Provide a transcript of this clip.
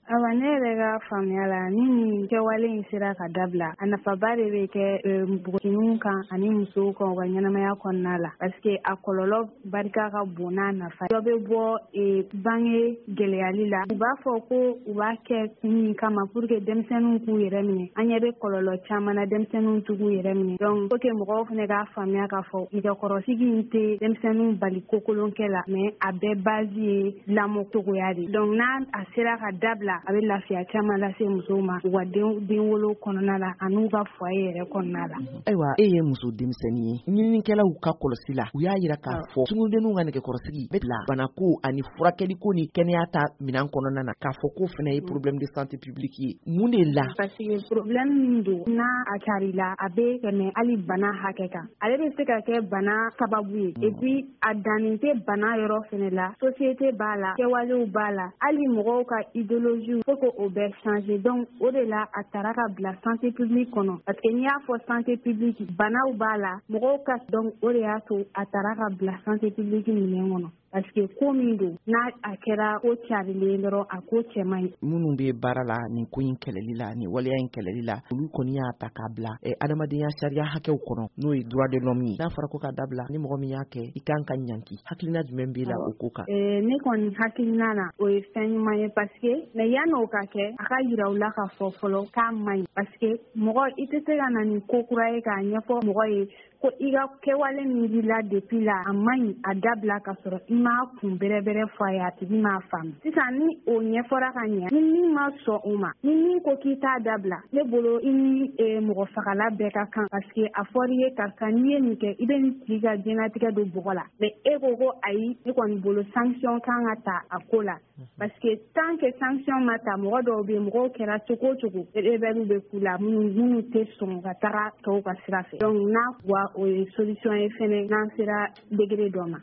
Awa ne yɛrɛ ka faamuya la ni nin kɛwale in sera ka dabila a nafaba de bɛ kɛ npogotigininw kan ani musow kan u ka ɲɛnamaya kɔnɔna la parce que a kɔlɔlɔ barika ka bon n'a nafa dɔ bɛ bɔ bange gɛlɛyali la u b'a fɔ ko u b'a kɛ kun min kama pour que denmisɛnninw k'u yɛrɛ minɛ an ɲɛ bɛ kɔlɔlɔ caman na denmisɛnninw t'u yɛrɛ minɛ donc faut que mɔgɔw fana k'a faamuya k'a fɔ nɛgɛkɔrɔsigi in tɛ denmisɛnninw bali ko kolonkɛ la mais a bɛɛ base ye lamɔ cogoya de donc n'a a sera ka dabila a bɛ lafiya caman lase musow ma u ka den wolo kɔnɔna la an'u ka foyer yɛrɛ kɔnɔna la. Ayiwa e ye muso denmisɛnnin ye ɲininikɛlaw ka kɔlɔsi la u y'a yira k'a fɔ tundenninw ka nɛgɛkɔrɔsigi bɛ bila banako ani furakɛli ko ni kɛnɛya ta minɛn kɔnɔna na k'a fɔ ko fana ye problème de santé publique ye mun de la. parce que problème min don n'a a carila a bɛ tɛmɛ hali bana hakɛ kan ale bɛ se ka kɛ bana sababu ye et puis a dannen tɛ bana yɔrɔ fana la société b'a la kɛwalew b'a la hali mɔgɔw ka idéologie faut que o bɛɛ changer donc o de la a taara ka bila santé publique kɔnɔ parce que n'i y'a fɔ santé publique banaw b'a la mɔgɔw ka donc o de y'a to a taara ka bila santé publique minɛn kɔnɔ parce que ko min don n'a a kɛra ko carilen dɔrɔn a ko cɛ man ɲi. Minnu bɛ baara la nin ko in kɛlɛli la nin waleya in kɛlɛli la olu kɔni y'a ta k'a bila adamadenya sariya hakɛw kɔnɔ n'o ye droit de l'homme ye n'a fɔra ko ka dabila ni mɔgɔ min y'a kɛ i kan ka ɲanki hakilina jumɛn b'i la o ko kan. Ne kɔni hakilina na o ye fɛn ɲuman ye parce que mais yan'o ka kɛ a ka yira u la ka fɔ fɔlɔ k'a man ɲi parce que mɔgɔ i tɛ se ka na ni ko kura ye k'a ɲɛfɔ mɔgɔ ye ko i ka kɛwale min b'i la depuis la a man ɲi a dabila ka sɔrɔ i m'a kun bɛrɛbɛrɛ fɔ a ye a tigi m'a faamu sisan ni o ɲɛfɔra ka ɲɛ ni min ma sɔn o ma ni min ko k'i t'a dabila ne bolo i ni mɔgɔ fagala bɛɛ ka kan parce que a fɔra i ye karisa n'i ye nin kɛ i bɛ nin tigi ka diɲɛlatigɛ don bɔgɔ la mais e ko ayi ne kɔni bolo sanction kan ka ta a ko la parce que tant que sanction ma ta mɔgɔ dɔw bɛ yen mɔgɔw kɛra cogo o cogo rebelle bɛ k'u la minnu tɛ sɔn ka taga tɔw ka sira fɛ donc n'a kuwa o ye solution ye fɛnɛ n'an sera degré dɔ ma.